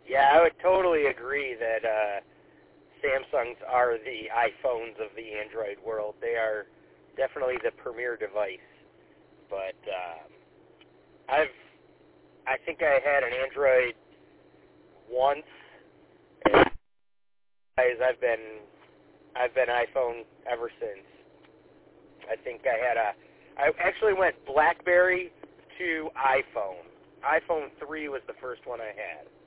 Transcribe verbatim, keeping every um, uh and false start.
Yeah, I would totally agree that uh, Samsungs are the iPhones of the Android world. They are definitely the premier device. But um, I've, I think I had an Android once. And I've been, I've been iPhone ever since. I think I had a, I actually went BlackBerry to iPhone. iPhone three was the first one I had.